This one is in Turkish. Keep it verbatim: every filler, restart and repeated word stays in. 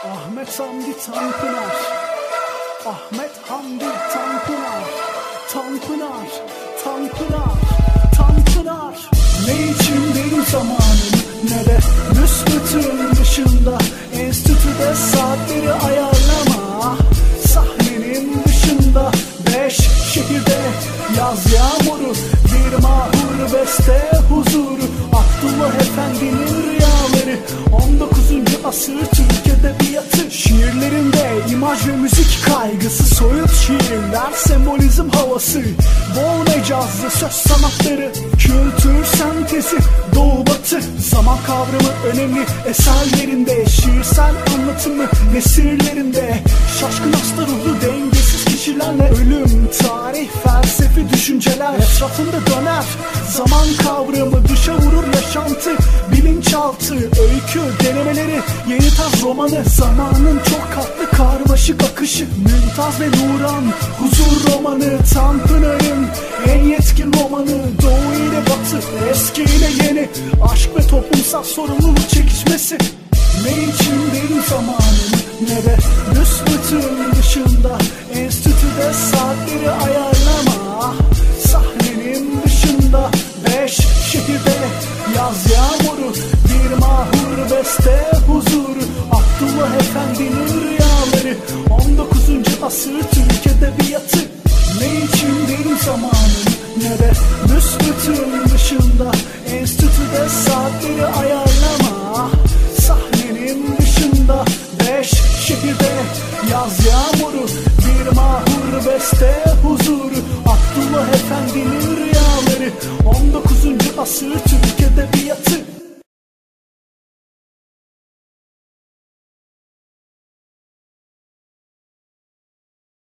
Ahmet Hamdi Tanpınar, Ahmet Hamdi Tanpınar, Tanpınar, Tanpınar, Tanpınar. Ne için benim zamanım ne de büsbütün dışında, enstitüde saatleri ayarlama, sahnenin dışında, beş şehirde yaz yağmuru, bir mahur beste huzuru, Abdullah Efendi'nin rüyaları, on dokuzuncu asır Türk edebiyatı şiirlerinde imaj ve müzik kaygısı, soyut şiirler, sembolizm havası, bol mecazlı söz sanatları, kültür sentezi, doğu batı, zaman kavramı önemli eserlerinde, şiirsel anlatımı nesirlerinde, şaşkın hasta ruhlu dengesiz kişilerle ölüm, tarih, felsefi düşünceler etrafında döner, zaman kavramı dışa vurur yaşantı, bilinçaltı, öykü, denemeleri, yeni tarz romanı, zamanın çok katlı karmaşık akışı, Mümtaz ve Nuran, huzur romanı, Tanpınar'ın en yetkin romanı, doğu ile batı, eski ile yeni, aşk ve toplumsal sorumluluk çekişmesi. Ne için benim zamanım ne de büsbütün dışında, enstitüde saatleri ayarlama, sahnenin dışında, beş şehirde yaz yağmuru, bir mahur beste huzuru, Abdullah Efendi'nin rüyaları, on dokuzuncu asır Türk edebiyatı. Ne için benim zamanım ne de büsbütün dışında, enstitüde saatleri ayarlama, sahnenin dışında, beş şehirde yaz yağmuru, bir mahur beste huzuru, Abdullah Efendi'nin rüyaları, on dokuzuncu asır Türk